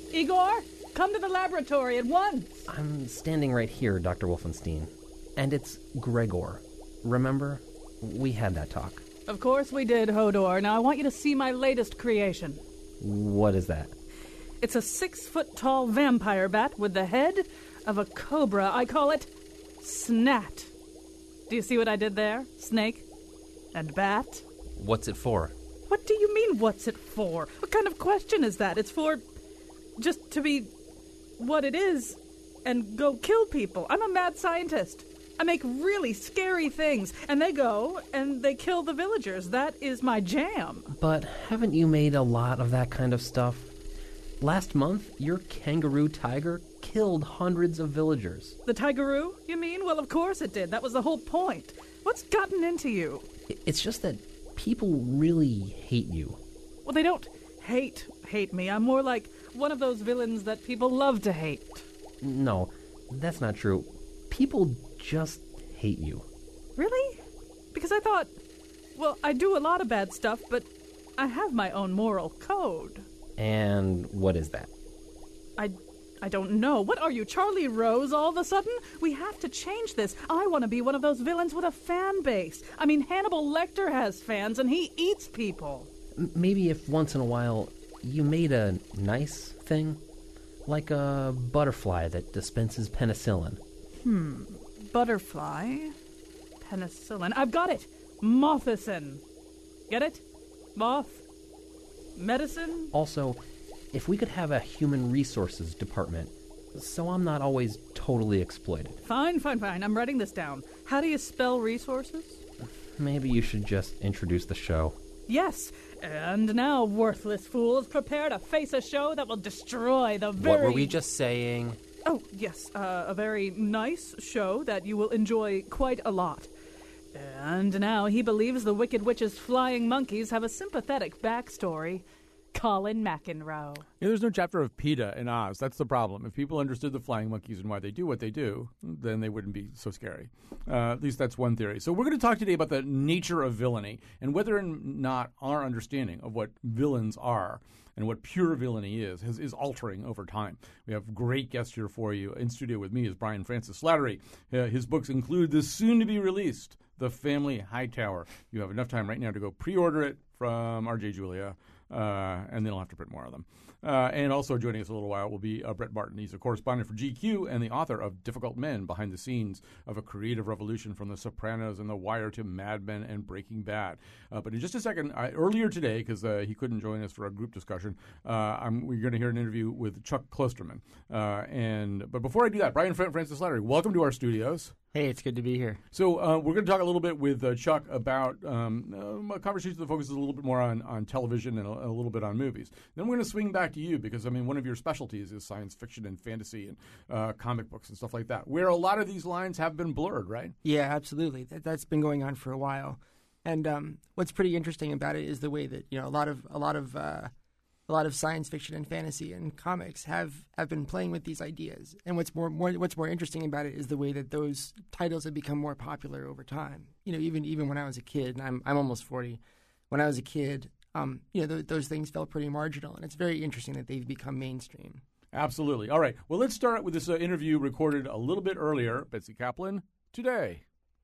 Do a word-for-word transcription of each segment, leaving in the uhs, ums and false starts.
Igor, come to the laboratory at once. I'm standing right here, Doctor Wolfenstein. And it's Gregor. Remember? We had that talk. Of course we did, Hodor. Now I want you to see my latest creation. What is that? It's a six-foot-tall vampire bat with the head of a cobra. I call it Snat. Do you see what I did there? Snake and bat. What's it for? What do you mean, what's it for? What kind of question is that? It's for just to be what it is and go kill people. I'm a mad scientist. I make really scary things, and they go and they kill the villagers. That is my jam. But haven't you made a lot of that kind of stuff? Last month, your kangaroo tiger killed hundreds of villagers. The tigeroo, you mean? Well, of course it did. That was the whole point. What's gotten into you? It's just that people really hate you. Well, they don't hate hate me. I'm more like one of those villains that people love to hate. No, that's not true. People just hate you. Really? Because I thought, well, I do a lot of bad stuff, but I have my own moral code. And what is that? I, I don't know. What are you, Charlie Rose, all of a sudden? We have to change this. I want to be one of those villains with a fan base. I mean, Hannibal Lecter has fans, and he eats people. M- maybe if once in a while you made a nice thing, like a butterfly that dispenses penicillin. Hmm, butterfly, penicillin. I've got it. Mothicin. Get it? Moth. Medicine? Also, if we could have a human resources department, so I'm not always totally exploited. Fine, fine, fine. I'm writing this down. How do you spell resources? Maybe you should just introduce the show. Yes. And now, worthless fools, prepare to face a show that will destroy the very... What were we just saying? Oh, yes. Uh, a very nice show that you will enjoy quite a lot. And now he believes the Wicked Witch's flying monkeys have a sympathetic backstory. Colin McEnroe. Yeah, there's no chapter of PETA in Oz. That's the problem. If people understood the flying monkeys and why they do what they do, then they wouldn't be so scary. Uh, at least that's one theory. So we're going to talk today about the nature of villainy and whether or not our understanding of what villains are and what pure villainy is, is, is altering over time. We have great guests here for you. In studio with me is Brian Francis Slattery. Uh, his books include the soon-to-be-released The Family Hightower. You have enough time right now to go pre-order it from R J Julia. Uh, and then I'll have to print more of them. Uh, and also joining us a little while will be uh, Brett Barton. He's a correspondent for G Q and the author of Difficult Men, Behind the Scenes of a Creative Revolution from The Sopranos and The Wire to Mad Men and Breaking Bad. Uh, but in just a second, I, earlier today, because uh, he couldn't join us for a group discussion, uh, I'm, we're going to hear an interview with Chuck Klosterman. Uh, and But before I do that, Brian Francis Slattery, welcome to our studios. Hey, it's good to be here. So uh, we're going to talk a little bit with uh, Chuck about um, a conversation that focuses a little bit more on, on television and a, a little bit on movies. Then we're going to swing back to you because, I mean, one of your specialties is science fiction and fantasy and uh, comic books and stuff like that, where a lot of these lines have been blurred, right? Yeah, absolutely. That, that's been going on for a while. And um, what's pretty interesting about it is the way that, you know, a lot of a lot of uh, a lot of science fiction and fantasy and comics have, have been playing with these ideas. And what's more, more what's more interesting about it is the way that those titles have become more popular over time. You know, even even when I was a kid, and I'm I'm almost forty. When I was a kid, um, you know, th- those things felt pretty marginal, and it's very interesting that they've become mainstream. Absolutely. All right. Well, let's start with this uh, interview recorded a little bit earlier. Betsy Kaplan, today.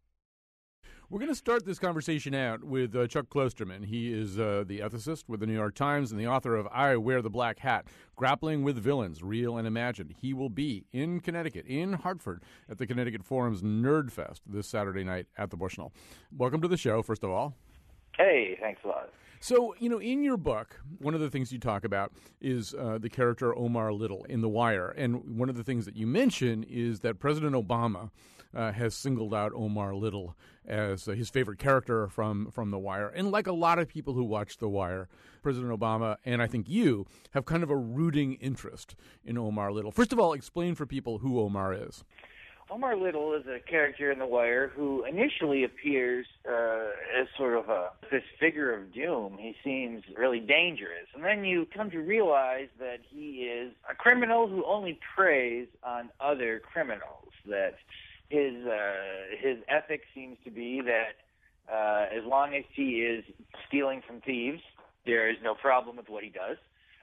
We're going to start this conversation out with uh, Chuck Klosterman. He is uh, the ethicist with the New York Times and the author of I Wear the Black Hat, Grappling with Villains, Real and Imagined. He will be in Connecticut, in Hartford, at the Connecticut Forum's Nerd Fest this Saturday night at the Bushnell. Welcome to the show, first of all. Hey, thanks a lot. So, you know, in your book, one of the things you talk about is uh, the character Omar Little in The Wire. And one of the things that you mention is that President Obama uh, has singled out Omar Little as uh, his favorite character from, from The Wire. And like a lot of people who watch The Wire, President Obama and I think you have kind of a rooting interest in Omar Little. First of all, explain for people who Omar is. Omar Little is a character in The Wire who initially appears uh, as sort of a this figure of doom. He seems really dangerous. And then you come to realize that he is a criminal who only preys on other criminals, that his uh, his ethic seems to be that uh, as long as he is stealing from thieves, there is no problem with what he does.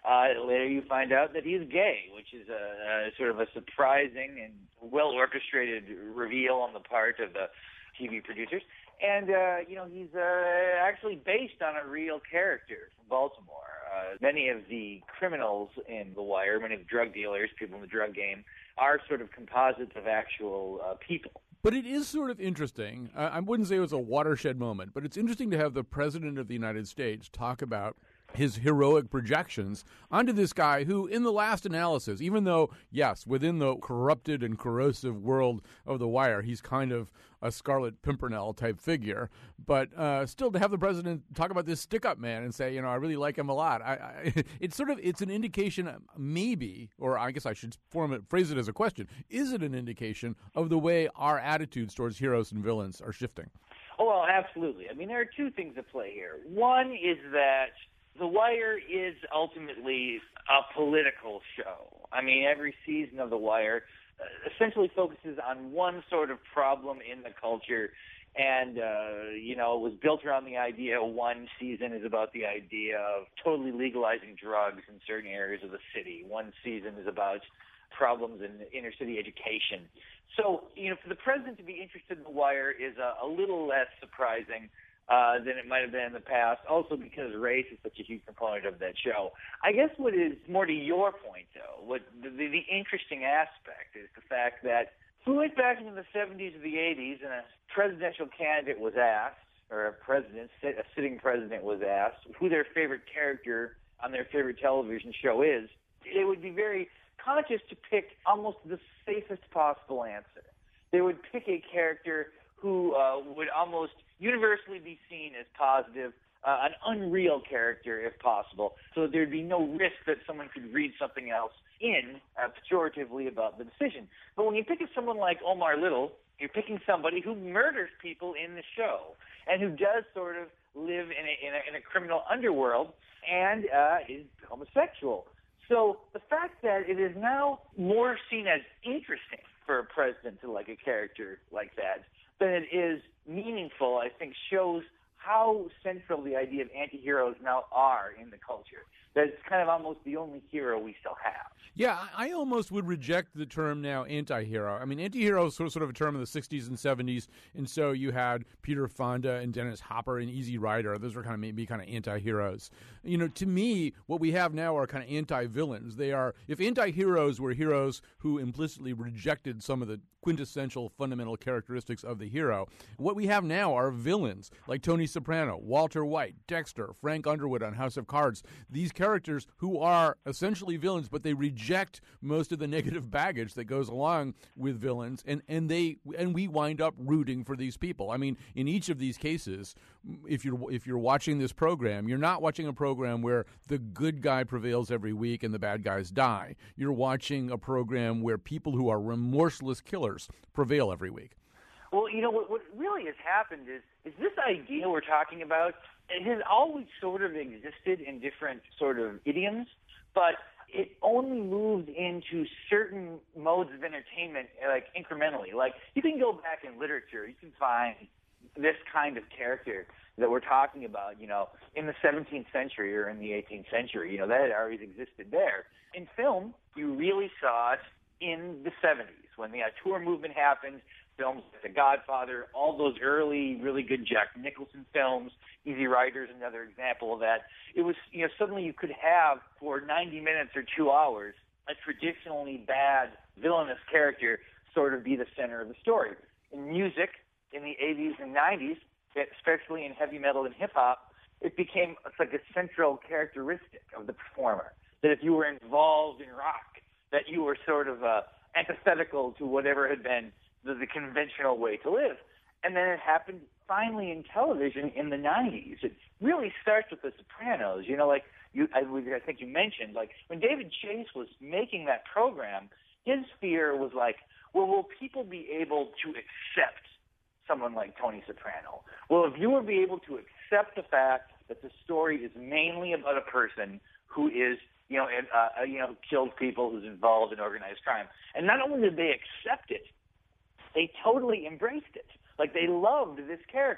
Uh, later you find out that he's gay, which is a, a sort of a surprising and well-orchestrated reveal on the part of the T V producers. And, uh, you know, he's uh, actually based on a real character from Baltimore. Uh, many of the criminals in The Wire, many of the drug dealers, people in the drug game, are sort of composites of actual uh, people. But it is sort of interesting. Uh, I wouldn't say it was a watershed moment, but it's interesting to have the President of the United States talk about his heroic projections onto this guy who, in the last analysis, even though, yes, within the corrupted and corrosive world of The Wire, he's kind of a Scarlet Pimpernel type figure, but uh, still to have the president talk about this stick-up man and say, you know, I really like him a lot. I, I, it's sort of, it's an indication, maybe, or I guess I should form it, phrase it as a question, is it an indication of the way our attitudes towards heroes and villains are shifting? Oh, well, absolutely. I mean, there are two things at play here. One is that The Wire is ultimately a political show. I mean, every season of The Wire uh, essentially focuses on one sort of problem in the culture, and, uh, you know, it was built around the idea one season is about the idea of totally legalizing drugs in certain areas of the city. One season is about problems in inner city education. So, you know, for the president to be interested in The Wire is a, a little less surprising Uh, than it might have been in the past, also because race is such a huge component of that show. I guess what is more to your point, though, what the, the, the interesting aspect is the fact that if we went back into the seventies or the eighties and a presidential candidate was asked, or a president, a sitting president was asked, who their favorite character on their favorite television show is, they would be very conscious to pick almost the safest possible answer. They would pick a character who uh, would almost universally be seen as positive, uh, an unreal character if possible, so that there'd be no risk that someone could read something else in uh, pejoratively about the decision. But when you pick someone like Omar Little, you're picking somebody who murders people in the show and who does sort of live in a, in a, in a criminal underworld and uh, is homosexual. So the fact that it is now more seen as interesting for a president to like a character like that than it is meaningful, I think, shows how central the idea of anti-heroes now are in the culture. That it's kind of almost the only hero we still have. Yeah, I almost would reject the term now anti-hero. I mean, anti-hero is sort of, sort of a term in the sixties and seventies, and so you had Peter Fonda and Dennis Hopper and Easy Rider. Those were kind of maybe kind of anti-heroes. You know, to me, what we have now are kind of anti-villains. They are, if anti-heroes were heroes who implicitly rejected some of the quintessential fundamental characteristics of the hero, what we have now are villains like Tony Soprano, Walter White, Dexter, Frank Underwood on House of Cards. These characters who are essentially villains, but they reject most of the negative baggage that goes along with villains, and, and they and we wind up rooting for these people. I mean, in each of these cases, if you're if you're watching this program, you're not watching a program where the good guy prevails every week and the bad guys die. You're watching a program where people who are remorseless killers prevail every week. Well, you know, what, what really has happened is, is this idea we're talking about, it has always sort of existed in different sort of idioms, but it only moved into certain modes of entertainment, like incrementally. Like, you can go back in literature, you can find this kind of character that we're talking about, you know, in the seventeenth century or in the eighteenth century. You know, that had always existed there. In film, you really saw it in the seventies when the auteur movement happened. Films like The Godfather, all those early, really good Jack Nicholson films, Easy Rider is another example of that. It was, you know, suddenly you could have for ninety minutes or two hours a traditionally bad villainous character sort of be the center of the story. In music, in the eighties and nineties, especially in heavy metal and hip-hop, it became it's like a central characteristic of the performer, that if you were involved in rock, that you were sort of uh, antithetical to whatever had been the, the conventional way to live. And then it happened finally in television in the nineties. It really starts with The Sopranos. You know, like you, I, I think you mentioned, like when David Chase was making that program, his fear was like, well, will people be able to accept someone like Tony Soprano? Will a viewer be able to accept the fact that the story is mainly about a person who is, you know, uh, you know, killed people, who's involved in organized crime? And not only did they accept it, they totally embraced it. Like, they loved this character.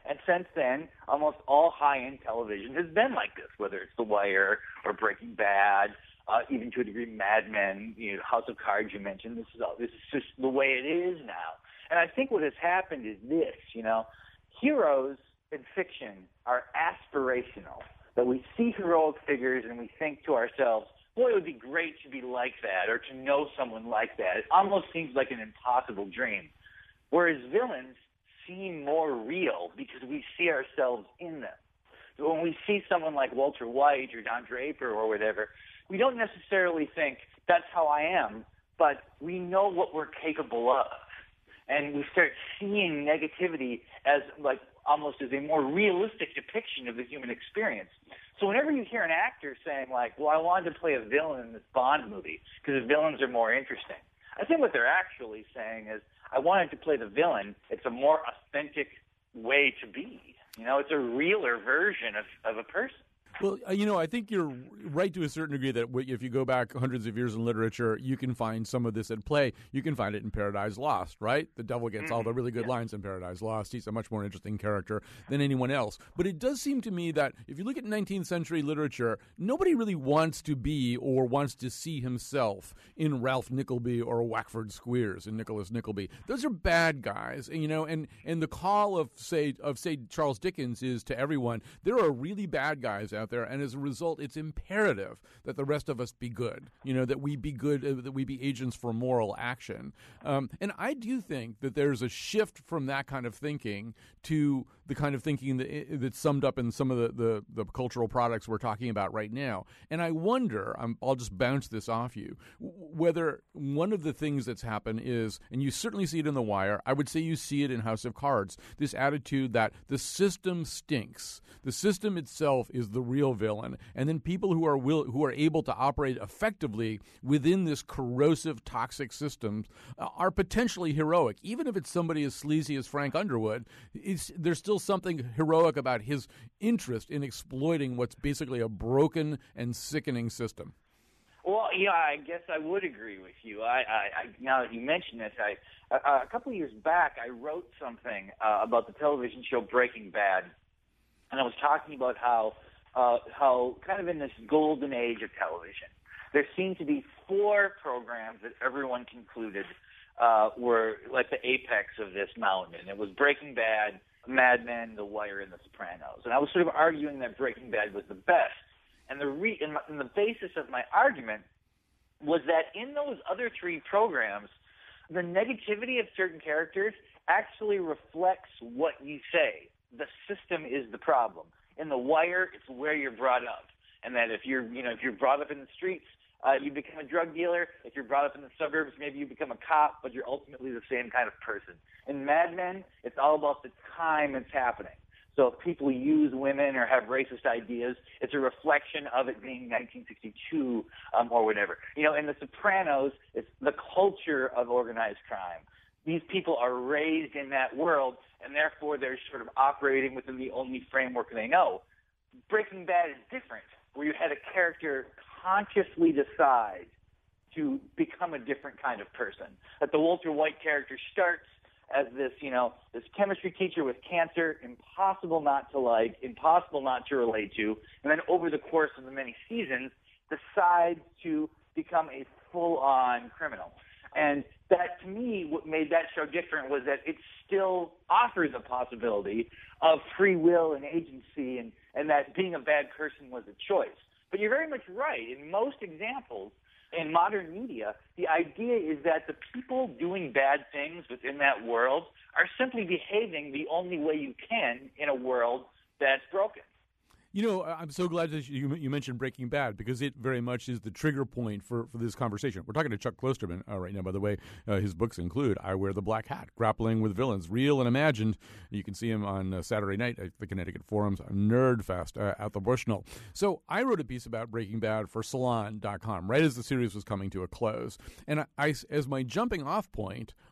And since then, almost all high-end television has been like this, whether it's The Wire or Breaking Bad, uh, even to a degree Mad Men, you know, House of Cards you mentioned. This is all, this is just the way it is now. And I think what has happened is this, you know, heroes in fiction are aspirational, that we see heroic figures and we think to ourselves, boy, it would be great to be like that or to know someone like that. It almost seems like an impossible dream. Whereas villains seem more real because we see ourselves in them. So when we see someone like Walter White or Don Draper or whatever, we don't necessarily think that's how I am, but we know what we're capable of. And we start seeing negativity as like almost as a more realistic depiction of the human experience. So whenever you hear an actor saying like, well, I wanted to play a villain in this Bond movie because the villains are more interesting, I think what they're actually saying is, I wanted to play the villain. It's a more authentic way to be. You know, it's a realer version of, of a person. Well, uh, you know, I think you're right to a certain degree that if you go back hundreds of years in literature, you can find some of this at play. You can find it in Paradise Lost, right? The devil gets mm-hmm. all the really good yeah. lines in Paradise Lost. He's a much more interesting character than anyone else. But it does seem to me that if you look at nineteenth century literature, nobody really wants to be or wants to see himself in Ralph Nickleby or Wackford Squeers and Nicholas Nickleby. Those are bad guys, and, you know, and, and the call of, say, of, say, Charles Dickens is to everyone, there are really bad guys out there, and as a result, it's imperative that the rest of us be good. You know, that we be good, uh, that we be agents for moral action. Um, and I do think that there's a shift from that kind of thinking to the kind of thinking that, that's summed up in some of the, the, the cultural products we're talking about right now. And I wonder, I'm, I'll just bounce this off you, whether one of the things that's happened is, and you certainly see it in The Wire, I would say you see it in House of Cards, this attitude that the system stinks. The system itself is the real villain, and then people who are will, who are able to operate effectively within this corrosive, toxic system uh, are potentially heroic. Even if it's somebody as sleazy as Frank Underwood, it's, there's still something heroic about his interest in exploiting what's basically a broken and sickening system. Well, yeah, I guess I would agree with you. I, I, I now that you mention this, I uh, a couple of years back I wrote something uh, about the television show Breaking Bad, and I was talking about how uh, how kind of in this golden age of television, there seemed to be four programs that everyone concluded uh, were like the apex of this mountain. It was Breaking Bad, Mad Men, The Wire, and The Sopranos. And I was sort of arguing that Breaking Bad was the best. And the re- and, my, and the basis of my argument was that in those other three programs, the negativity of certain characters actually reflects what you say. The system is the problem. In The Wire, it's where you're brought up, and that if you're, you know, if you're brought up in the streets, uh, you become a drug dealer. If you're brought up in the suburbs, maybe you become a cop, but you're ultimately the same kind of person. In Mad Men, it's all about the time it's happening. So if people use women or have racist ideas, it's a reflection of it being nineteen sixty-two um, or whatever. You know, in The Sopranos, it's the culture of organized crime. These people are raised in that world, and therefore they're sort of operating within the only framework they know. Breaking Bad is different, where you had a character consciously decide to become a different kind of person. That the Walter White character starts as this, you know, this chemistry teacher with cancer, impossible not to like, impossible not to relate to, and then over the course of the many seasons, decides to become a full-on criminal. And that, to me, what made that show different was that it still offers a possibility of free will and agency, and, and that being a bad person was a choice. But you're very much right. In most examples, in modern media, the idea is that the people doing bad things within that world are simply behaving the only way you can in a world that's broken. You know, I'm so glad that you, you mentioned Breaking Bad, because it very much is the trigger point for, for this conversation. We're talking to Chuck Klosterman uh, right now, by the way. Uh, his books include I Wear the Black Hat, Grappling with Villains, Real and Imagined. You can see him on uh, Saturday night at the Connecticut Forum's Nerd Fest uh, at the Bushnell. So I wrote a piece about Breaking Bad for Salon dot com right as the series was coming to a close. And I, I, as my jumping off point,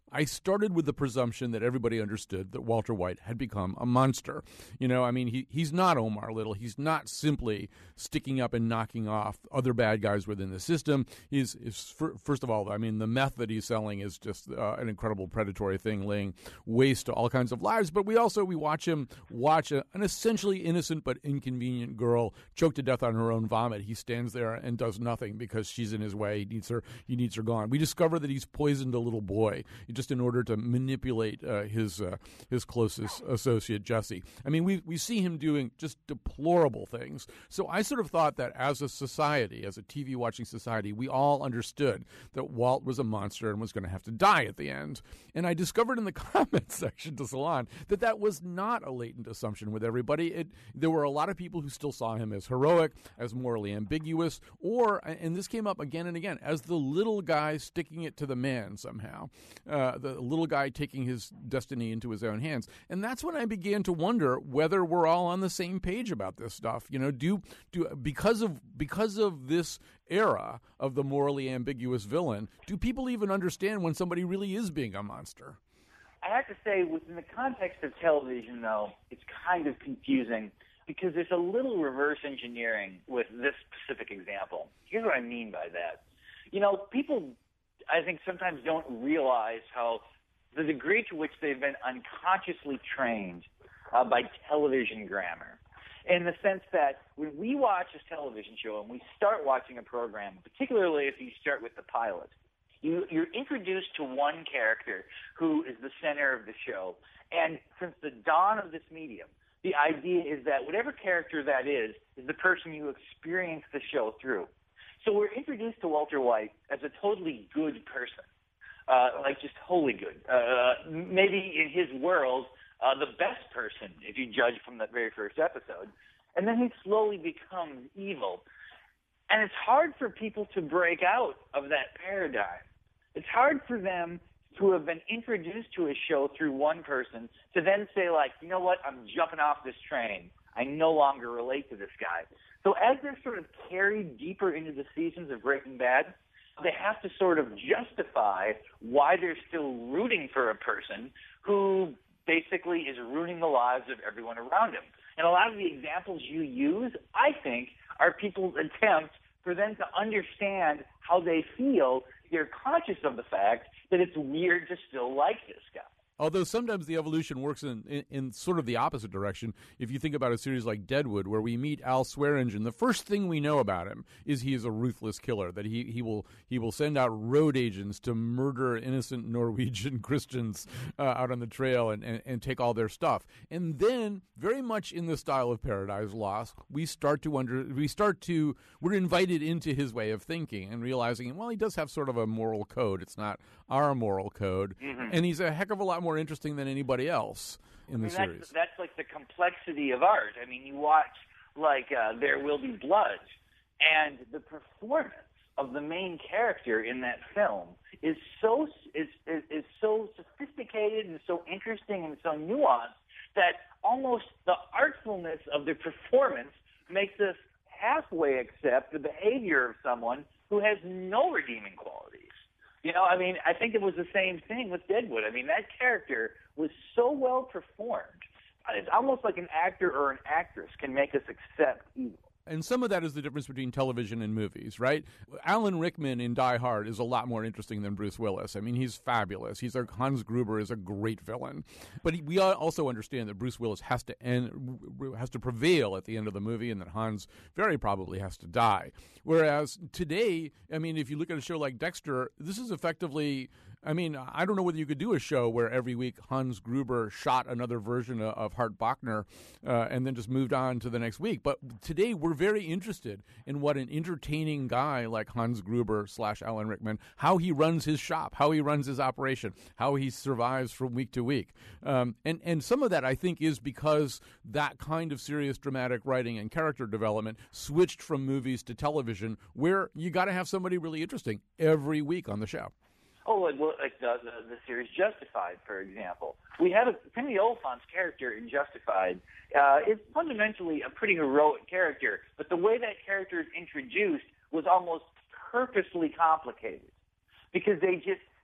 I started with the presumption that everybody understood that Walter White had become a monster. You know, I mean, he he's not Omar Little. He's not simply sticking up and knocking off other bad guys within the system. He's, is, first of all, I mean, the meth that he's selling is just uh, an incredible predatory thing, laying waste to all kinds of lives. But we also, we watch him watch a, an essentially innocent but inconvenient girl choke to death on her own vomit. He stands there and does nothing because she's in his way. He needs her, he needs her gone. We discover that he's poisoned a little boy just in order to manipulate uh, his uh, his closest associate, Jesse. I mean, we we see him doing just deplorable things. So I sort of thought that as a society, as a T V watching society, we all understood that Walt was a monster and was going to have to die at the end. And I discovered in the comments section to Salon that that was not a latent assumption with everybody. It, there were a lot of people who still saw him as heroic, as morally ambiguous, or, and this came up again and again, as the little guy sticking it to the man somehow. Uh, the little guy taking his destiny into his own hands. And that's when I began to wonder whether we're all on the same page about this stuff. You know, do do because of because of this era of the morally ambiguous villain, do people even understand when somebody really is being a monster? I have to say, within the context of television, though, it's kind of confusing because there's a little reverse engineering with this specific example. Here's what I mean by that. You know, people, I think, sometimes don't realize how the degree to which they've been unconsciously trained uh, by television grammar, in the sense that when we watch a television show and we start watching a program, particularly if you start with the pilot, you, you're introduced to one character who is the center of the show. And since the dawn of this medium, the idea is that whatever character that is, is the person you experience the show through. So we're introduced to Walter White as a totally good person, uh, like just wholly good. Uh, maybe in his world, uh, the best person, if you judge from the very first episode. And then he slowly becomes evil. And it's hard for people to break out of that paradigm. It's hard for them to have been introduced to a show through one person to then say, like, you know what, I'm jumping off this train. I no longer relate to this guy. So as they're sort of carried deeper into the seasons of Breaking Bad, they have to sort of justify why they're still rooting for a person who basically is ruining the lives of everyone around him. And a lot of the examples you use, I think, are people's attempts for them to understand how they feel. They're conscious of the fact that it's weird to still like this guy. Although sometimes the evolution works in, in, in sort of the opposite direction. If you think about a series like Deadwood, where we meet Al Swearingen, the first thing we know about him is he is a ruthless killer, that he, he will he will send out road agents to murder innocent Norwegian Christians uh, out on the trail and, and, and take all their stuff. And then, very much in the style of Paradise Lost, we start to under we start to we're invited into his way of thinking and realizing, well, he does have sort of a moral code. It's not our moral code, mm-hmm. and he's a heck of a lot more interesting than anybody else in I mean, the that's, series. That's like the complexity of art. I mean, you watch like uh, There Will Be Blood, and the performance of the main character in that film is so is, is is so sophisticated and so interesting and so nuanced that almost the artfulness of the performance makes us halfway accept the behavior of someone who has no redeeming qualities. You know, I mean, I think it was the same thing with Deadwood. I mean, that character was so well performed. It's almost like an actor or an actress can make us accept evil. And some of that is the difference between television and movies, right? Alan Rickman in Die Hard is a lot more interesting than Bruce Willis. I mean, he's fabulous. He's a, Hans Gruber is a great villain. But he, we also understand that Bruce Willis has to end, has to prevail at the end of the movie, and that Hans very probably has to die. Whereas today, I mean, if you look at a show like Dexter, this is effectively, I mean, I don't know whether you could do a show where every week Hans Gruber shot another version of, of Hart Bochner uh, and then just moved on to the next week. But today we're very interested in what an entertaining guy like Hans Gruber slash Alan Rickman, how he runs his shop, how he runs his operation, how he survives from week to week. Um, and, and some of that, I think, is because that kind of serious dramatic writing and character development switched from movies to television, where you got to have somebody really interesting every week on the show. Oh, like, well, like the, the, the series Justified, for example. We have a, Timothy Olyphant's character in Justified uh, is fundamentally a pretty heroic character, but the way that character is introduced was almost purposely complicated because they just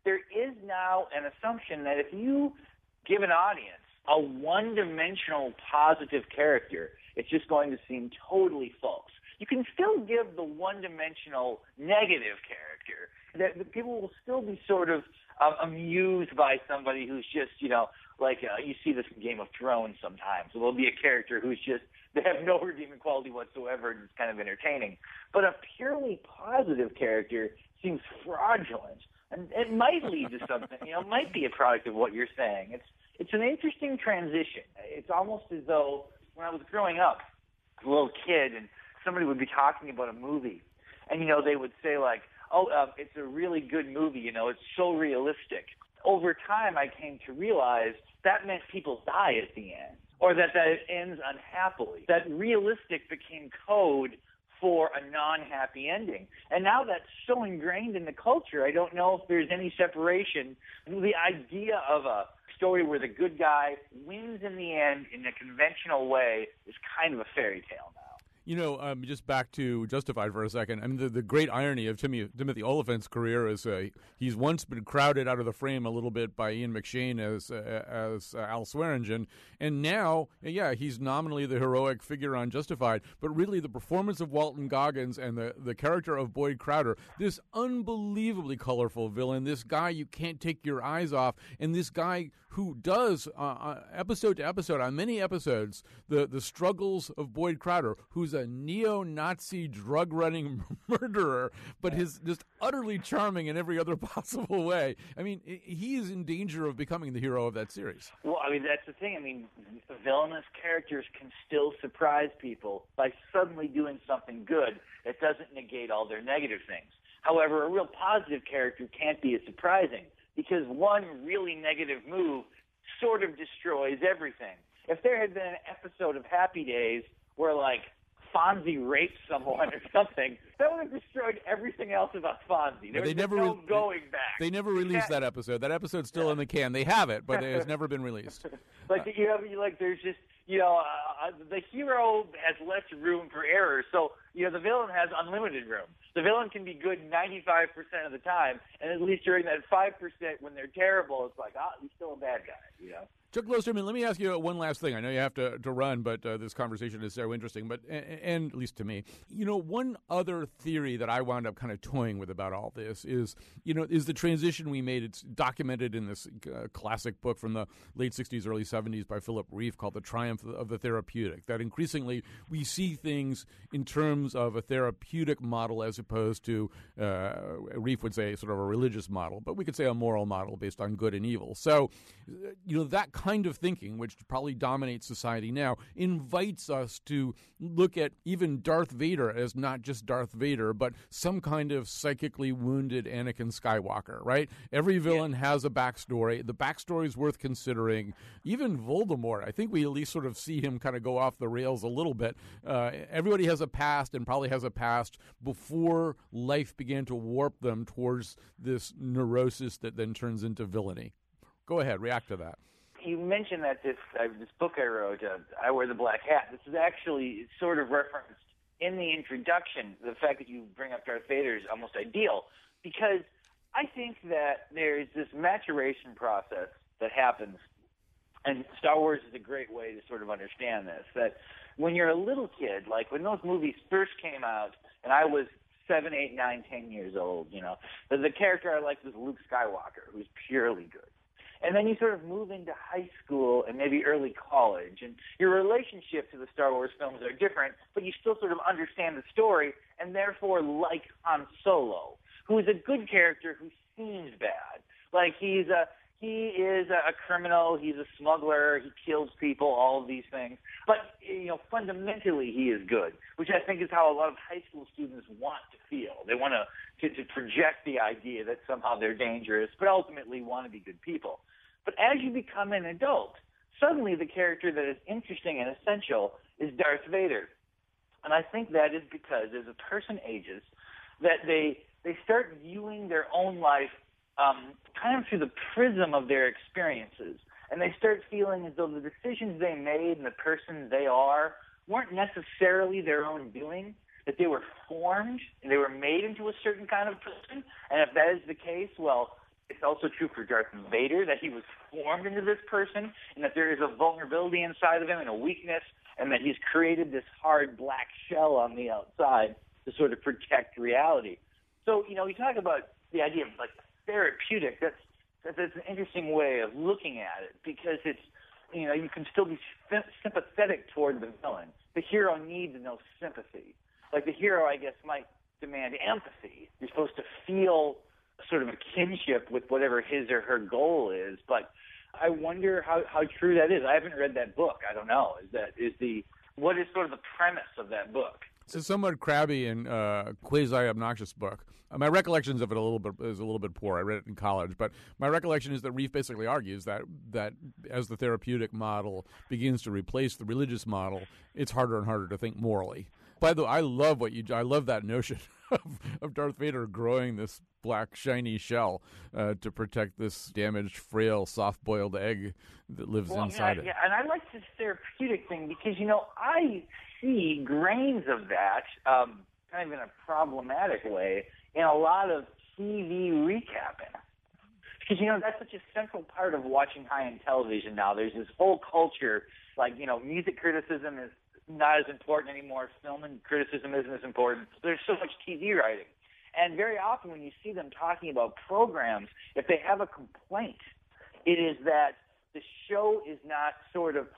there is now an assumption that if you give an audience a one-dimensional positive character, it's just going to seem totally false. You can still give the one-dimensional negative character. That, that people will still be sort of uh, amused by somebody who's just, you know, like uh, you see this in Game of Thrones sometimes. So there'll be a character who's just, they have no redeeming quality whatsoever and it's kind of entertaining. But a purely positive character seems fraudulent. And it might lead to something, you know, it might be a product of what you're saying. It's it's an interesting transition. It's almost as though when I was growing up, a little kid, and somebody would be talking about a movie, and, you know, they would say, like, oh, uh, it's a really good movie, you know, it's so realistic. Over time, I came to realize that meant people die at the end, or that, that it ends unhappily, that realistic became code for a non-happy ending. And now that's so ingrained in the culture, I don't know if there's any separation. The idea of a story where the good guy wins in the end in a conventional way is kind of a fairy tale now. You know, um, just back to Justified for a second. I mean, the, the great irony of Timmy, Timothy Olyphant's career is uh, he's once been crowded out of the frame a little bit by Ian McShane as uh, as uh, Al Swearingen, and now, yeah, he's nominally the heroic figure on Justified, but really the performance of Walton Goggins and the, the character of Boyd Crowder, this unbelievably colorful villain, this guy you can't take your eyes off, and this guy who does, uh, episode to episode, on many episodes, the, the struggles of Boyd Crowder, who's a neo-Nazi drug-running murderer, but is just utterly charming in every other possible way. I mean, he is in danger of becoming the hero of that series. Well, I mean, that's the thing. I mean, villainous characters can still surprise people by suddenly doing something good that doesn't negate all their negative things. However, a real positive character can't be as surprising, because one really negative move sort of destroys everything. If there had been an episode of Happy Days where, like, Fonzie raped someone or something, that would have destroyed everything else about Fonzie. There they was never no re- going back. They never released yeah. that episode. That episode's still yeah. in the can. They have it, but it has never been released. Like, you know, like there's just, you know, uh, the hero has less room for error, so, you know, the villain has unlimited room. The villain can be good ninety-five percent of the time, and at least during that five percent when they're terrible, it's like, ah, he's still a bad guy, you know? Chuck Klosterman, let me ask you one last thing. I know you have to, to run, but uh, this conversation is so interesting, but and, and at least to me. You know, one other theory that I wound up kind of toying with about all this is, you know, is the transition we made. It's documented in this uh, classic book from the late sixties, early seventies by Philip Reif called The Triumph of the Therapeutic, that increasingly we see things in terms of a therapeutic model as opposed to, uh, Reif would say, sort of a religious model, but we could say a moral model based on good and evil. So, you know, that kind of thinking, which probably dominates society now, invites us to look at even Darth Vader as not just Darth Vader, but some kind of psychically wounded Anakin Skywalker, right? Every villain yeah. has a backstory. The backstory is worth considering. Even Voldemort, I think we at least sort of see him kind of go off the rails a little bit. Uh, everybody has a past and probably has a past before life began to warp them towards this neurosis that then turns into villainy. Go ahead, react to that. You mentioned that this uh, this book I wrote, uh, I Wear the Black Hat, this is actually sort of referenced in the introduction. The fact that you bring up Darth Vader is almost ideal, because I think that there's this maturation process that happens, and Star Wars is a great way to sort of understand this, that when you're a little kid, like when those movies first came out, and I was seven, eight, nine, ten years old, you know, the, the character I liked was Luke Skywalker, who's purely good. And then you sort of move into high school and maybe early college, and your relationship to the Star Wars films are different, but you still sort of understand the story, and therefore like Han Solo, who is a good character who seems bad. Like he's a he is a criminal, he's a smuggler, he kills people, all of these things. But, you know, fundamentally he is good, which I think is how a lot of high school students want to feel. They want to, to, to project the idea that somehow they're dangerous, but ultimately want to be good people. But as you become an adult, suddenly the character that is interesting and essential is Darth Vader. And I think that is because as a person ages, that they they start viewing their own life um, kind of through the prism of their experiences. And they start feeling as though the decisions they made and the person they are weren't necessarily their own doing, that they were formed and they were made into a certain kind of person. And if that is the case, well, It's also true for Darth Vader that he was formed into this person and that there is a vulnerability inside of him and a weakness, and that he's created this hard black shell on the outside to sort of protect reality. So, you know, you talk about the idea of like therapeutic. That's that's an interesting way of looking at it, because it's, you know, you can still be sympathetic toward the villain. The hero needs no sympathy. Like the hero, I guess, might demand empathy. You're supposed to feel sort of a kinship with whatever his or her goal is, but I wonder how, how true that is. I haven't read that book. I don't know. Is that is the what is sort of the premise of that book? It's a somewhat crabby and uh, quasi-obnoxious book. Uh, my recollections of it a little bit is a little bit poor. I read it in college, but my recollection is that Reef basically argues that that as the therapeutic model begins to replace the religious model, it's harder and harder to think morally. By the way, I love what you. I love that notion of, of Darth Vader growing this black shiny shell uh, to protect this damaged, frail, soft-boiled egg that lives well, inside yeah, it. Yeah, and I like this therapeutic thing because, you know, I see grains of that, um, kind of in a problematic way, in a lot of T V recapping. Because, you know, that's such a central part of watching high-end television now. There's this whole culture, like, you know, music criticism is not as important anymore. Film and criticism isn't as important. There's so much T V writing. And very often when you see them talking about programs, if they have a complaint, it is that the show is not sort of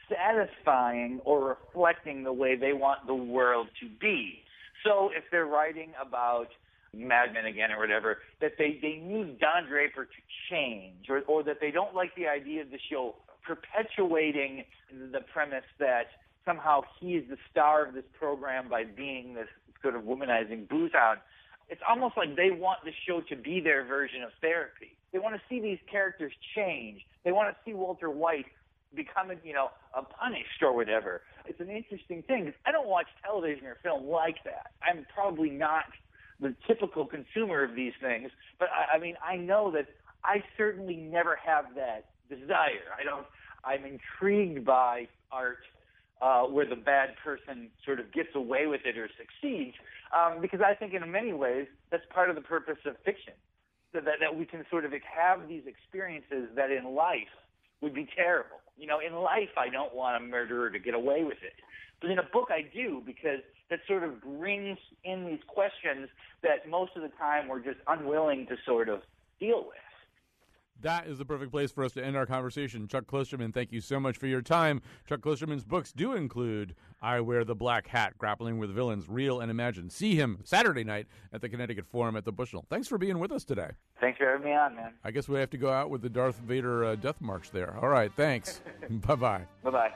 satisfying or reflecting the way they want the world to be. So if they're writing about Mad Men again or whatever, that they, they need Don Draper to change, or, or that they don't like the idea of the show perpetuating the premise that somehow he is the star of this program by being this sort of womanizing booze hound. It's almost like they want the show to be their version of therapy. They want to see these characters change. They want to see Walter White becoming, you know, a punished or whatever. It's an interesting thing because I don't watch television or film like that. I'm probably not the typical consumer of these things, but I, I mean, I know that I certainly never have that desire. I don't. I'm intrigued by art uh, where the bad person sort of gets away with it or succeeds, um, because I think in many ways that's part of the purpose of fiction, so that, that we can sort of have these experiences that in life would be terrible. You know, in life I don't want a murderer to get away with it, but in a book I do, because that sort of brings in these questions that most of the time we're just unwilling to sort of deal with. That is the perfect place for us to end our conversation. Chuck Klosterman, thank you so much for your time. Chuck Klosterman's books do include I Wear the Black Hat, Grappling with Villains, Real and Imagined. See him Saturday night at the Connecticut Forum at the Bushnell. Thanks for being with us today. Thanks for having me on, man. I guess we have to go out with the Darth Vader uh, death march there. All right, thanks. Bye-bye. Bye-bye.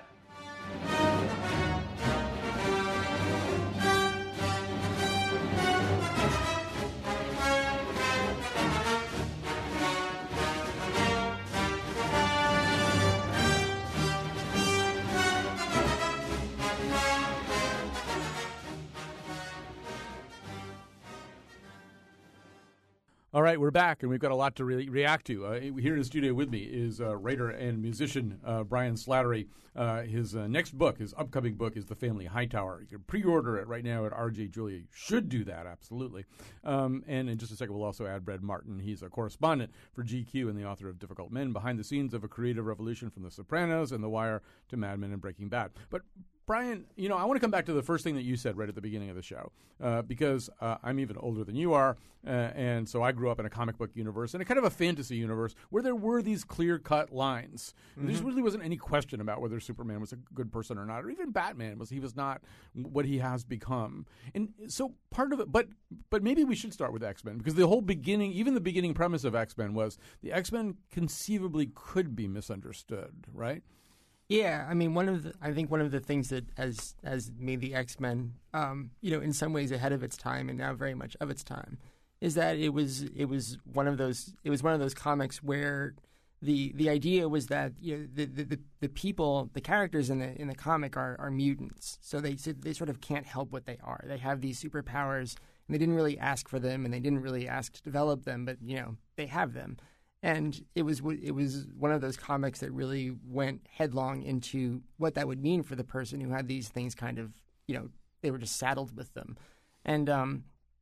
All right, we're back, and we've got a lot to re- react to. Uh, here in the studio with me is uh, writer and musician uh, Brian Slattery. Uh, his uh, next book, his upcoming book, is The Family Hightower. You can pre-order it right now at R J Julia. You should do that, absolutely. Um, and in just a second, we'll also add Brad Martin. He's a correspondent for G Q and the author of Difficult Men, behind the scenes of a creative revolution from The Sopranos and The Wire to Mad Men and Breaking Bad. But Brian, you know, I want to come back to the first thing that you said right at the beginning of the show, uh, because uh, I'm even older than you are, uh, and so I grew up in a comic book universe and a kind of a fantasy universe where there were these clear-cut lines. Mm-hmm. There just really wasn't any question about whether Superman was a good person or not, or even Batman was he was not what he has become. And so part of it, but but maybe we should start with X-Men, because the whole beginning, even the beginning premise of X-Men was the X-Men conceivably could be misunderstood, right? Yeah, I mean, one of the, I think one of the things that has has made the X-Men, um, you know, in some ways ahead of its time and now very much of its time, is that it was it was one of those it was one of those comics where the the idea was that, you know, the the, the people, the characters in the in the comic are, are mutants, so they they sort of can't help what they are. They have these superpowers, and they didn't really ask for them, and they didn't really ask to develop them, but you know, they have them. And it was it was one of those comics that really went headlong into what that would mean for the person who had these things kind of, you know, they were just saddled with them. And um,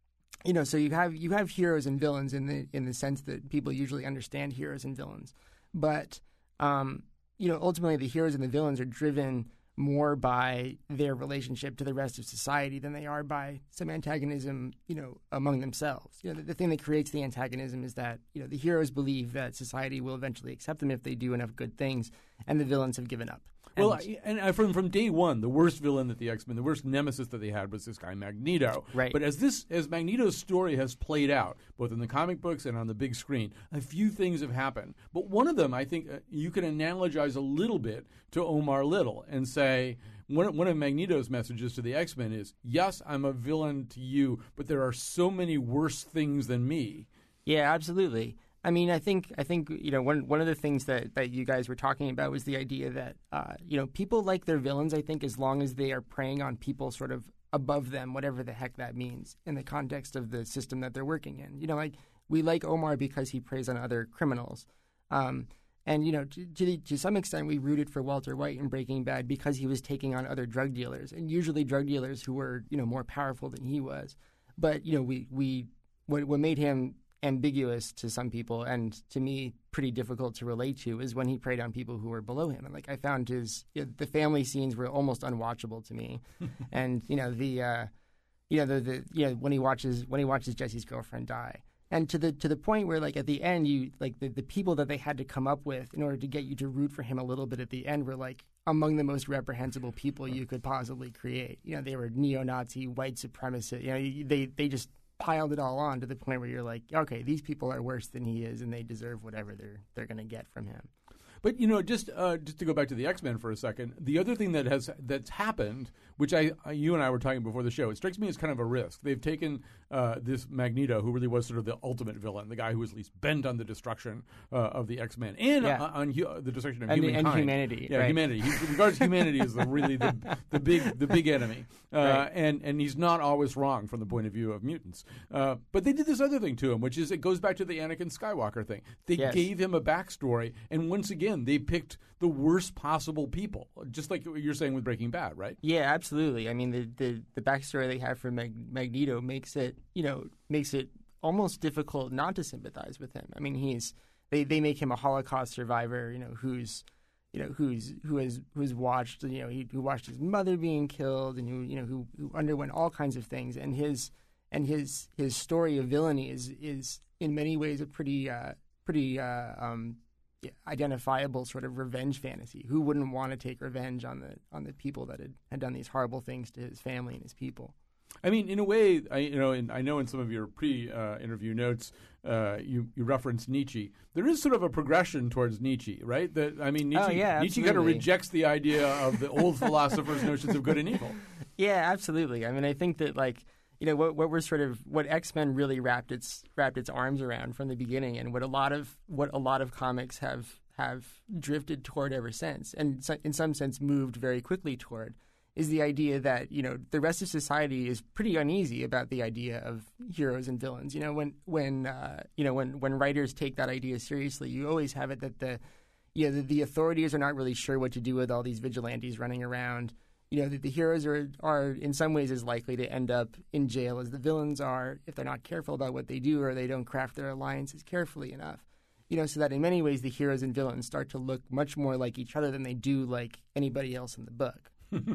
you know, so you have you have heroes and villains in the in the sense that people usually understand heroes and villains, but um, you know, ultimately the heroes and the villains are driven more by their relationship to the rest of society than they are by some antagonism, you know, among themselves. You know, the, the thing that creates the antagonism is that, you know, the heroes believe that society will eventually accept them if they do enough good things, and the villains have given up. And Well, I- and I- from from day one, the worst villain that the X-Men, the worst nemesis that they had was this guy Magneto. Right. But as this, as Magneto's story has played out, both in the comic books and on the big screen, a few things have happened. But one of them, I think, uh, you can analogize a little bit to Omar Little and say one one of Magneto's messages to the X-Men is, "Yes, I'm a villain to you, but there are so many worse things than me." Yeah, absolutely. I mean, I think I think you know one one of the things that, that you guys were talking about was the idea that uh, you know people like their villains. I think as long as they are preying on people sort of above them, whatever the heck that means, in the context of the system that they're working in. You know, like we like Omar because he preys on other criminals, um, and you know to, to to some extent we rooted for Walter White in Breaking Bad because he was taking on other drug dealers, and usually drug dealers who were you know more powerful than he was. But you know we we what what made him ambiguous to some people and to me pretty difficult to relate to is when he preyed on people who were below him. And like I found his you know, the family scenes were almost unwatchable to me. And you know the uh, you know the, the you know when he watches when he watches Jesse's girlfriend die. And to the to the point where like at the end you like the, the people that they had to come up with in order to get you to root for him a little bit at the end were like among the most reprehensible people you could possibly create. You know, they were neo-Nazi, white supremacist. You know, they they just piled it all on to the point where you're like, okay, these people are worse than he is, and they deserve whatever they're they're going to get from him. But you know, just uh, just to go back to the X-Men for a second, the other thing that has that's happened, which I you and I were talking before the show, it strikes me as kind of a risk. They've taken uh, this Magneto, who really was sort of the ultimate villain, the guy who was at least bent on the destruction uh, of the X-Men and Yeah. on, on hu- the destruction of And the- humankind, and humanity, Yeah, right. humanity. He regards humanity as the really the, the big the big enemy, uh, Right. and and he's not always wrong from the point of view of mutants. Uh, but they did this other thing to him, which is it goes back to the Anakin Skywalker thing. They Yes. gave him a backstory, and once again, they picked the worst possible people, just like you're saying with Breaking Bad, right? Yeah, absolutely. I mean, the the, the backstory they have for Mag- Magneto makes it you know makes it almost difficult not to sympathize with him. I mean, he's they, they make him a Holocaust survivor, you know, who's you know who's who has who's watched you know he, who watched his mother being killed and who you know who, who underwent all kinds of things, and his and his his story of villainy is is in many ways a pretty uh, pretty uh, um, identifiable sort of revenge fantasy. Who wouldn't want to take revenge on the on the people that had, had done these horrible things to his family and his people? I mean, in a way, I, you know, and I know in some of your pre-interview uh, notes, uh, you you referenced Nietzsche. There is sort of a progression towards Nietzsche, right? That I mean, Nietzsche, Oh, yeah, Nietzsche kind of absolutely. rejects the idea of the old philosophers' notions of good and evil. Yeah, absolutely. I mean, I think that like you know what what we're sort of what X-Men really wrapped its wrapped its arms around from the beginning, and what a lot of what a lot of comics have have drifted toward ever since, and so, in some sense moved very quickly toward, is the idea that you know the rest of society is pretty uneasy about the idea of heroes and villains. You know, when when uh, you know when when writers take that idea seriously, you always have it that the you know the, the authorities are not really sure what to do with all these vigilantes running around. You know, that the heroes are are in some ways as likely to end up in jail as the villains are if they're not careful about what they do or they don't craft their alliances carefully enough. You know, so that in many ways the heroes and villains start to look much more like each other than they do like anybody else in the book.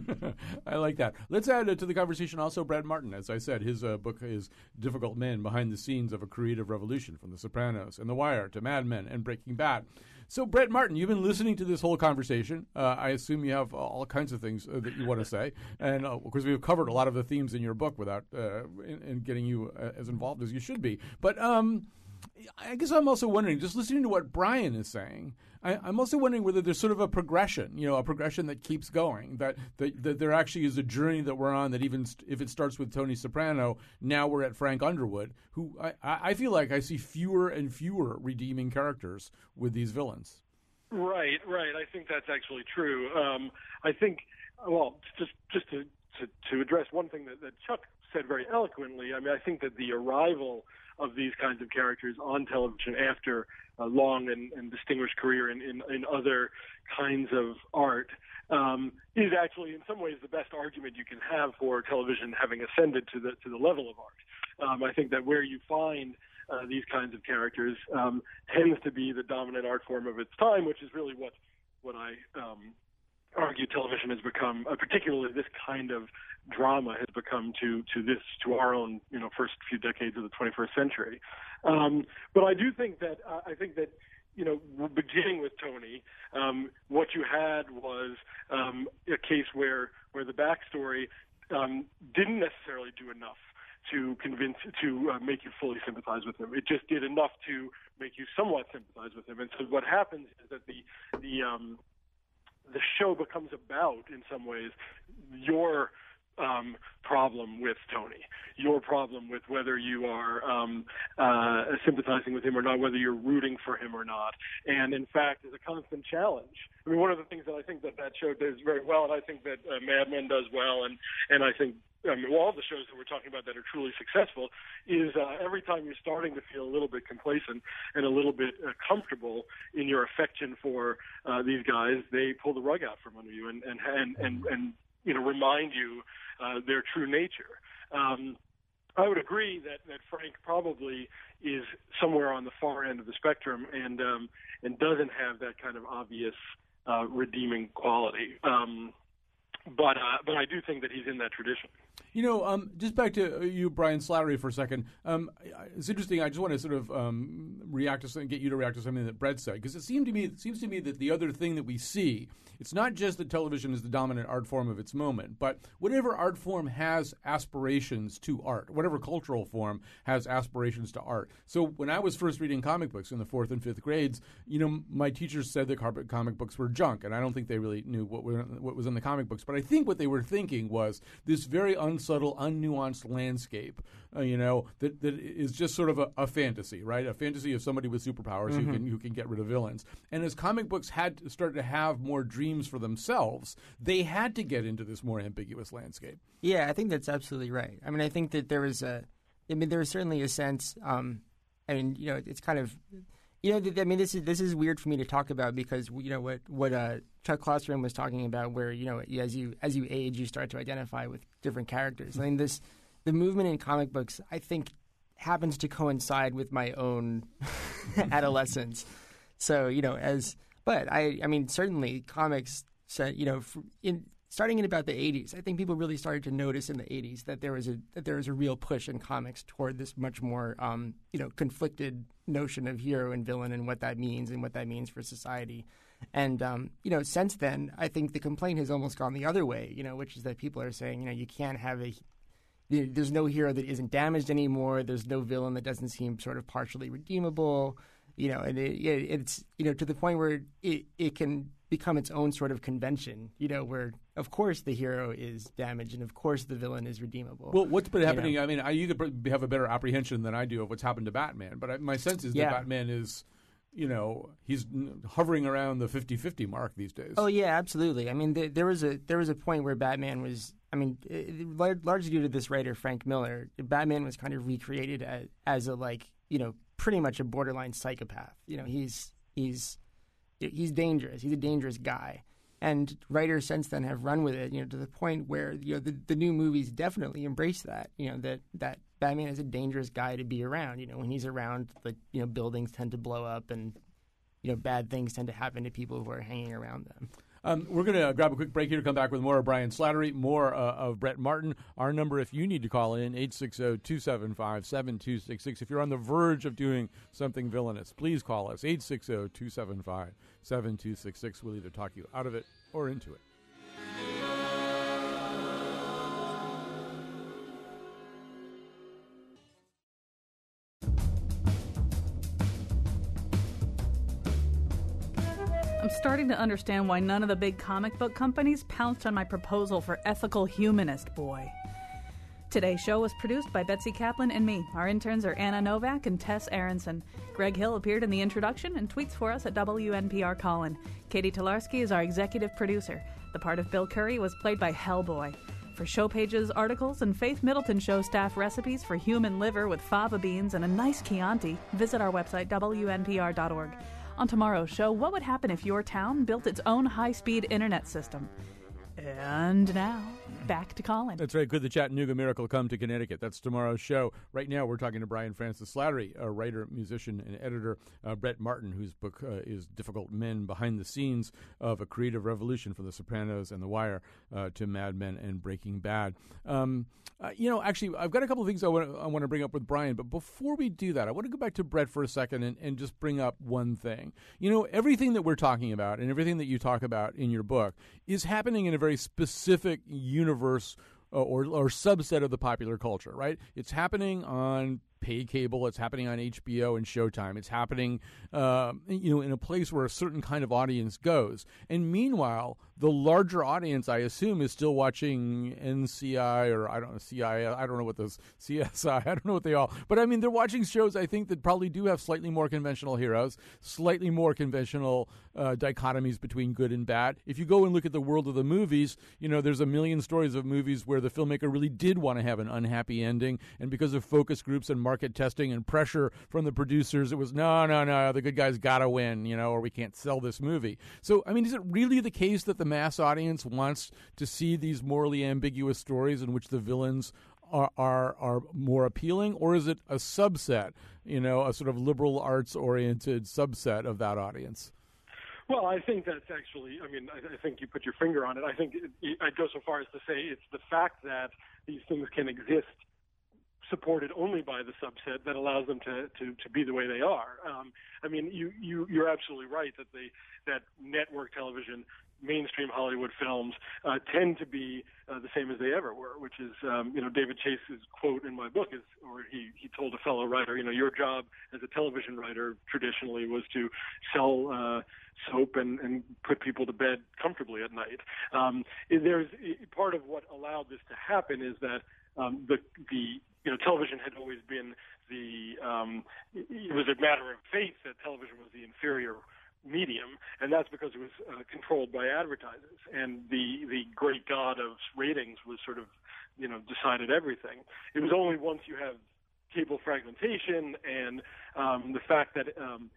I like that. Let's add uh, to the conversation also Brad Martin. As I said, his uh, book is Difficult Men, Behind the Scenes of a Creative Revolution, from The Sopranos and The Wire to Mad Men and Breaking Bad. So, Brett Martin, you've been listening to this whole conversation. Uh, I assume you have all kinds of things uh, that you want to say. And uh, of course, we've covered a lot of the themes in your book without uh, in, in getting you uh, as involved as you should be. But um, I guess I'm also wondering, just listening to what Brian is saying, I, I'm also wondering whether there's sort of a progression, you know, a progression that keeps going, that, that, that there actually is a journey that we're on, that even st- if it starts with Tony Soprano, now we're at Frank Underwood, who I, I feel like I see fewer and fewer redeeming characters with these villains. Right, right. I think that's actually true. Um, I think, well, just just to, to, to address one thing that, that Chuck said very eloquently, I mean, I think that the arrival of these kinds of characters on television after a long and, and distinguished career in, in, in other kinds of art um, is actually in some ways the best argument you can have for television having ascended to the to the level of art. Um, I think that where you find uh, these kinds of characters um, tends to be the dominant art form of its time, which is really what what I um, argue television has become, uh, particularly this kind of drama has become to to this to our own you know first few decades of the twenty-first century. Um, but I do think that uh, I think that. You know, beginning with Tony, um, what you had was um, a case where where the backstory um, didn't necessarily do enough to convince to uh, make you fully sympathize with him. It just did enough to make you somewhat sympathize with him. And so what happens is that the the um, the show becomes about, in some ways, your Um, problem with Tony, your problem with whether you are um, uh, sympathizing with him or not, whether you're rooting for him or not. And in fact, is a constant challenge. I mean, one of the things that I think that that show does very well, and I think that uh, Mad Men does well, and, and I think I mean, all the shows that we're talking about that are truly successful, is uh, every time you're starting to feel a little bit complacent and a little bit uh, comfortable in your affection for uh, these guys, they pull the rug out from under you and and and and, and you know remind you uh, their true nature. Um, I would agree that, that Frank probably is somewhere on the far end of the spectrum and um, and doesn't have that kind of obvious uh, redeeming quality. Um, but uh, but I do think that he's in that tradition. You know, um, just back to you, Brian Slattery, for a second. Um, it's interesting. I just want to sort of um, react to something, get you to react to something that Brett said, because it seemed to me, it seems to me that the other thing that we see, it's not just that television is the dominant art form of its moment, but whatever art form has aspirations to art, whatever cultural form has aspirations to art. So when I was first reading comic books in the fourth and fifth grades, you know, my teachers said that comic books were junk, and I don't think they really knew what were, what was in the comic books. But I think what they were thinking was this very unsubtle, unnuanced landscape, uh, you know, that, that is just sort of a, a fantasy, right? A fantasy of somebody with superpowers mm-hmm. who can who can get rid of villains. And as comic books had to start to have more dreams for themselves, they had to get into this more ambiguous landscape. Yeah, I think that's absolutely right. I mean, I think that there was a, I mean, there was certainly a sense. Um, I mean, you know, it's kind of. You know, I mean, this is this is weird for me to talk about because you know what what uh, Chuck Klosterman was talking about, where you know as you as you age, you start to identify with different characters. I mean, this the movement in comic books, I think, happens to coincide with my own adolescence. So you know, as but I I mean, certainly comics, you know, in starting in about the eighties, I think people really started to notice in the eighties that there was a that there was a real push in comics toward this much more um, you know conflicted notion of hero and villain and what that means and what that means for society. And um, you know, since then, I think the complaint has almost gone the other way. You know, which is that people are saying, you know, you can't have a there's no hero that isn't damaged anymore. There's no villain that doesn't seem sort of partially redeemable. You know, and it, it, it's you know to the point where it it can become its own sort of convention, you know, where, of course, the hero is damaged and, of course, the villain is redeemable. Well, what's been happening, you know? I mean, I, you could have a better apprehension than I do of what's happened to Batman, but I, my sense is yeah. that Batman is, you know, he's hovering around the fifty-fifty mark these days. Oh, yeah, absolutely. I mean, the, there was a there was a point where Batman was, I mean, it, largely due to this writer, Frank Miller, Batman was kind of recreated as, as a, like, you know, pretty much a borderline psychopath. You know, he's he's... He's dangerous. He's a dangerous guy. And writers since then have run with it, you know, to the point where, you know, the, the new movies definitely embrace that, you know, that, that Batman is a dangerous guy to be around. You know, when he's around, the, you know, buildings tend to blow up and, you know, bad things tend to happen to people who are hanging around them. Um, we're going to grab a quick break here to come back with more of Brian Slattery, more uh, of Brett Martin. Our number, if you need to call in, eight six zero, two seven five, seven two six six. If you're on the verge of doing something villainous, please call us, eight six zero, two seven five, seven two six six. We'll either talk you out of it or into it. I'm starting to understand why none of the big comic book companies pounced on my proposal for Ethical Humanist Boy. Today's show was produced by Betsy Kaplan and me. Our interns are Anna Novak and Tess Aronson. Greg Hill appeared in the introduction and tweets for us at W N P R Colin. Katie Tolarski is our executive producer. The part of Bill Curry was played by Hellboy. For show pages, articles, and Faith Middleton Show staff recipes for human liver with fava beans and a nice Chianti, visit our website, W N P R dot org. On tomorrow's show, what would happen if your town built its own high-speed internet system? And now... back to Colin. That's right. Could the Chattanooga Miracle come to Connecticut? That's tomorrow's show. Right now, we're talking to Brian Francis Slattery, a writer, musician, and editor. Uh, Brett Martin, whose book uh, is Difficult Men, Behind the Scenes of a Creative Revolution from The Sopranos and The Wire uh, to Mad Men and Breaking Bad. Um, uh, you know, actually, I've got a couple of things I want I want to bring up with Brian, but before we do that, I want to go back to Brett for a second and, and just bring up one thing. You know, everything that we're talking about and everything that you talk about in your book is happening in a very specific universe uh, or, or subset of the popular culture, right? It's happening on pay cable. It's happening on H B O and Showtime. It's happening, uh, you know, in a place where a certain kind of audience goes. And meanwhile, the larger audience, I assume, is still watching N C I or I don't know, C I. I don't know what those C S I. I don't know what they all. But I mean, they're watching shows, I think, that probably do have slightly more conventional heroes, slightly more conventional uh, dichotomies between good and bad. If you go and look at the world of the movies, you know, there's a million stories of movies where the filmmaker really did want to have an unhappy ending, and because of focus groups and market testing and pressure from the producers, it was no, no, no, the good guys gotta win, you know, or we can't sell this movie. So, I mean, is it really the case that the mass audience wants to see these morally ambiguous stories in which the villains are are, are more appealing, or is it a subset, you know, a sort of liberal arts-oriented subset of that audience? Well, I think that's actually, I mean, I, I think you put your finger on it. I think it, I'd go so far as to say it's the fact that these things can exist supported only by the subset that allows them to, to, to be the way they are. Um, I mean, you, you, you're absolutely right that the that network television, mainstream Hollywood films uh, tend to be uh, the same as they ever were, which is, um, you know, David Chase's quote in my book is, or he, he told a fellow writer, you know, your job as a television writer traditionally was to sell uh, soap and, and put people to bed comfortably at night. Um, there's part of what allowed this to happen is that um, the the you know television had always been the um, it was a matter of faith that television was the inferior medium, and that's because it was uh, controlled by advertisers, and the the great god of ratings was sort of you know decided everything. It was only once you have cable fragmentation and um, the fact that um,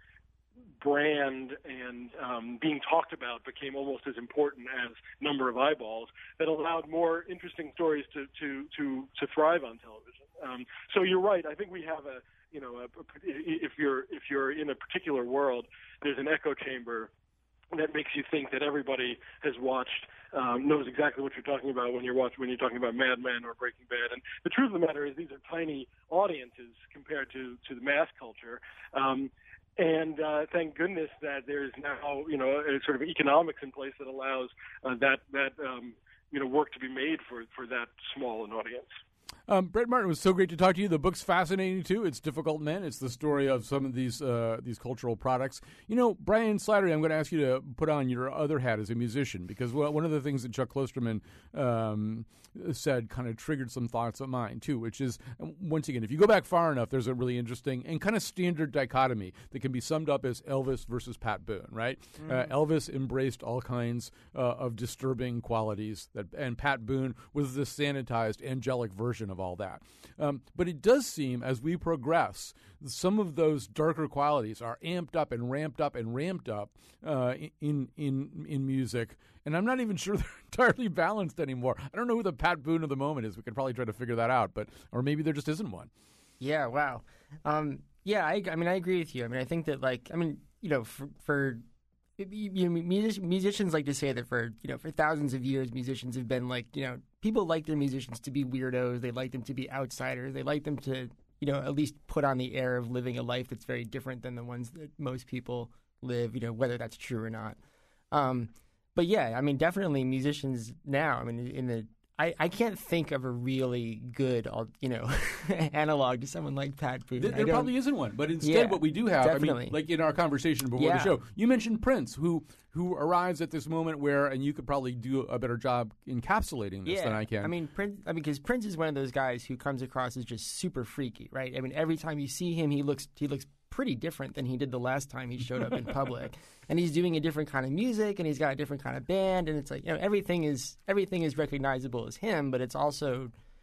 brand and um, being talked about became almost as important as number of eyeballs that allowed more interesting stories to to to, to thrive on television. Um, so you're right. I think we have a you know a, if you're if you're in a particular world, there's an echo chamber that makes you think that everybody has watched, um, knows exactly what you're talking about when you're watching when you're talking about Mad Men or Breaking Bad. And the truth of the matter is, these are tiny audiences compared to to the mass culture. Um, And uh, thank goodness that there is now, you know, a sort of economics in place that allows uh, that that um, you know work to be made for for that small an audience. Um, Brett Martin, it was so great to talk to you. The book's fascinating too. It's Difficult Men. It's the story of some of these uh, these cultural products. You know, Brian Slattery, I'm going to ask you to put on your other hat as a musician, because one of the things that Chuck Klosterman um, said kind of triggered some thoughts of mine too, which is, once again, if you go back far enough, there's a really interesting and kind of standard dichotomy that can be summed up as Elvis versus Pat Boone, right? Mm. Uh, Elvis embraced all kinds uh, of disturbing qualities, that, and Pat Boone was the sanitized, angelic version of all that. Um, but it does seem, as we progress, some of those darker qualities are amped up and ramped up and ramped up uh, in in in music, and I'm not even sure they're entirely balanced anymore. I don't know who the Pat Boone of the moment is. We could probably try to figure that out, but or maybe there just isn't one. Yeah, wow. Um, yeah, I, I mean, I agree with you. I mean, I think that, like, I mean, you know, for, for you know, music, musicians like to say that for, you know, for thousands of years, musicians have been like, you know, people like their musicians to be weirdos. They like them to be outsiders. They like them to, you know, at least put on the air of living a life that's very different than the ones that most people live, you know, whether that's true or not. Um, but yeah, I mean, definitely musicians now, I mean, in the, I, I can't think of a really good, you know, analog to someone like Pat Boone. There, there probably isn't one, but instead, yeah, what we do have, definitely. I mean, like in our conversation before yeah. the show, you mentioned Prince, who who arrives at this moment where, and you could probably do a better job encapsulating this yeah. than I can. I mean, Prince. I mean, because Prince is one of those guys who comes across as just super freaky, right? I mean, every time you see him, he looks he looks pretty different than he did the last time he showed up in public, and he's doing a different kind of music, and he's got a different kind of band, and it's like, you know, everything is everything is recognizable as him, but it's also,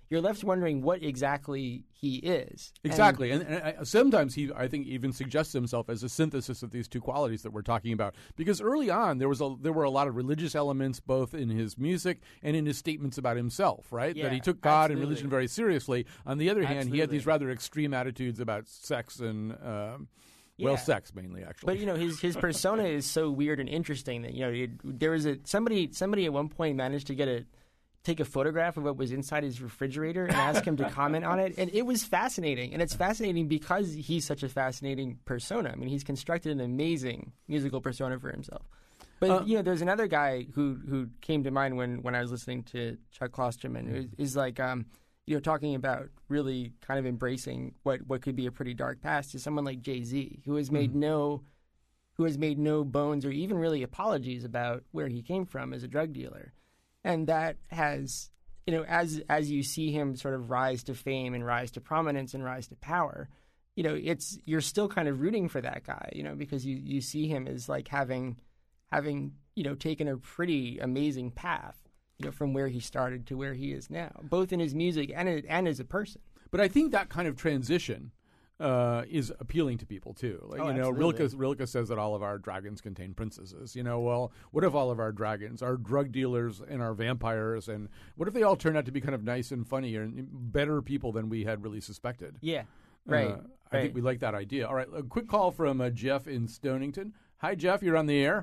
you're left wondering what exactly he is. Exactly, and, and, and sometimes he, I think, even suggests himself as a synthesis of these two qualities that we're talking about. Because early on, there was a there were a lot of religious elements both in his music and in his statements about himself. Right, Yeah, that he took God absolutely. and religion very seriously. On the other hand, he had Absolutely. these rather extreme attitudes about sex and. Um, Well, Yeah. sex mainly, actually. But you know, his his persona is so weird and interesting that you know it, there was a somebody somebody at one point managed to get a take a photograph of what was inside his refrigerator and ask him to comment on it, and it was fascinating. And it's fascinating because he's such a fascinating persona. I mean, he's constructed an amazing musical persona for himself. But Uh, you know, there's another guy who who came to mind when, when I was listening to Chuck Klosterman, who is like. Um, You know, talking about really kind of embracing what, what could be a pretty dark past is someone like Jay-Z, who has made no, who has made no bones or even really apologies about where he came from as a drug dealer, and that has, you know, as as you see him sort of rise to fame and rise to prominence and rise to power, you know, it's you're still kind of rooting for that guy, you know, because you, you see him as like having, having you know, taken a pretty amazing path. You know, from where he started to where he is now, both in his music and and as a person. But I think that kind of transition uh, is appealing to people too. Like, Oh, you know, absolutely. Rilke, Rilke says that all of our dragons contain princesses. You know, well, what if all of our dragons are drug dealers and are vampires, and what if they all turn out to be kind of nice and funny and better people than we had really suspected? Yeah, right. Uh, I right. think we like that idea. All right, a quick call from uh, Jeff in Stonington. Hi, Jeff. You're on the air,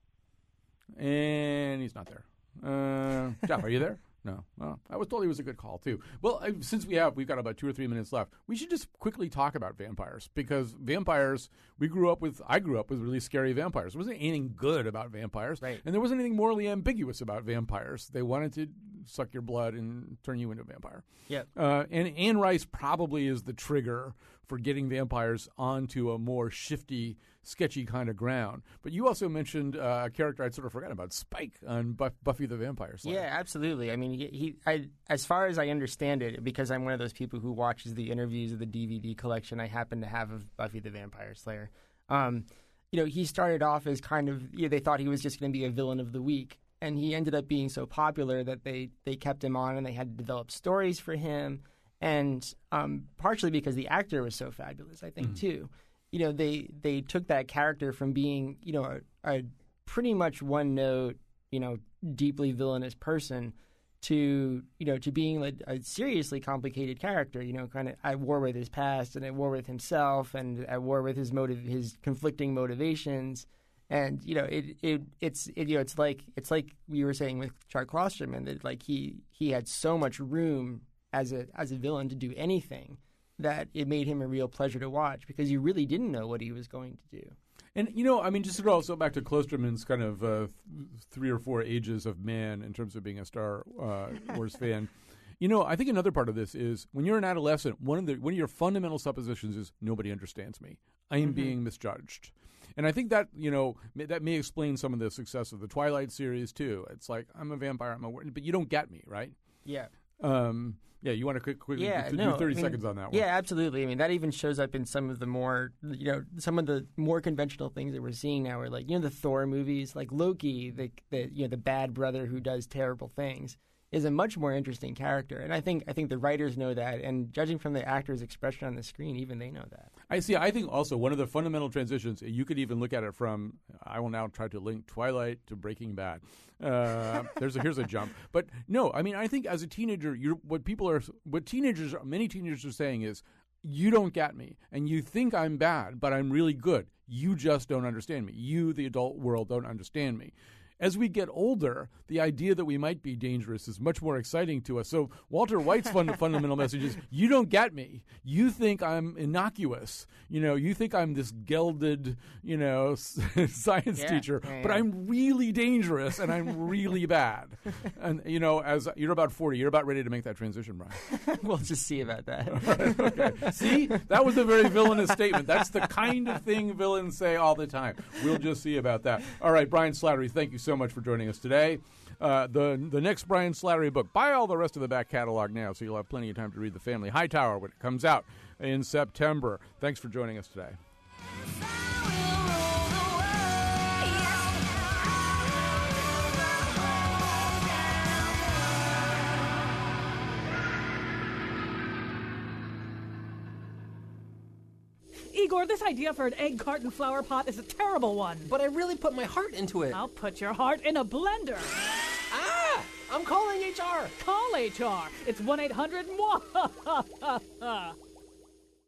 and he's not there. Uh, Jeff, are you there? No. Well, I was told he was a good call too. Well, I, since we have we've got about two or three minutes left, we should just quickly talk about vampires, because vampires. We grew up with. I grew up with really scary vampires. There wasn't anything good about vampires, Right. and there wasn't anything morally ambiguous about vampires. They wanted to suck your blood and turn you into a vampire. Yeah. Uh, and Anne Rice probably is the trigger for getting vampires onto a more shifty, sketchy kind of ground. But you also mentioned uh, a character I'd sort of forgotten about, Spike on Buff- Buffy the Vampire Slayer. Yeah, absolutely. I mean, he, he I, as far as I understand it, because I'm one of those people who watches the interviews of the D V D collection I happen to have of Buffy the Vampire Slayer. Um, you know, he started off as kind of, you know, they thought he was just going to be a villain of the week. And he ended up being so popular that they, they kept him on and they had to develop stories for him. And um, partially because the actor was so fabulous, I think, mm. too. You know, they, they took that character from being, you know, a, a pretty much one-note, you know, deeply villainous person to, you know, to being a, a seriously complicated character, you know, kind of at war with his past and at war with himself and at war with his motive, his conflicting motivations. And you know, it it it's it, you know, it's like it's like we were saying with Chuck Klosterman that like he he had so much room as a as a villain to do anything that it made him a real pleasure to watch, because you really didn't know what he was going to do. And you know, I mean, just to go also back to Klosterman's kind of uh, th- three or four ages of man in terms of being a Star uh, Wars fan. You know, I think another part of this is when you're an adolescent, one of the one of your fundamental suppositions is nobody understands me. I am mm-hmm. being misjudged. And I think that, you know, may, that may explain some of the success of the Twilight series, too. It's like, I'm a vampire, I'm a word, but you don't get me, right? Yeah. Um, yeah, you want to quick, quickly yeah, do no, thirty I mean, seconds on that one? Yeah, absolutely. I mean, that even shows up in some of the more, you know, some of the more conventional things that we're seeing now are like, you know, the Thor movies, like Loki, the, the you know, the bad brother who does terrible things, is a much more interesting character. And I think I think the writers know that, and judging from the actor's expression on the screen, even they know that. I see. I think also one of the fundamental transitions, you could even look at it from, I will now try to link Twilight to Breaking Bad. Uh, there's a, here's a jump. But no, I mean, I think as a teenager, you're, what people are, what teenagers, many teenagers are saying is, you don't get me, and you think I'm bad, but I'm really good. You just don't understand me. You, the adult world, don't understand me. As we get older, the idea that we might be dangerous is much more exciting to us. So Walter White's fund- fundamental message is, you don't get me. You think I'm innocuous. You know, you think I'm this gelded, you know, science yeah, teacher, yeah, yeah. but I'm really dangerous and I'm really bad. And, you know, as you're about forty, you're about ready to make that transition, Brian. We'll just see about that. Right, okay. See, that was a very villainous statement. That's the kind of thing villains say all the time. We'll just see about that. All right, Brian Slattery, thank you so much for joining us today. Uh, the the next Brian Slattery book, buy all the rest of the back catalog now so you'll have plenty of time to read The Family Hightower when it comes out in September. Thanks for joining us today. Igor, this idea for an egg carton flower pot is a terrible one. But I really put my heart into it. I'll put your heart in a blender. Ah! I'm calling H R. Call H R. It's one eight hundred M W A.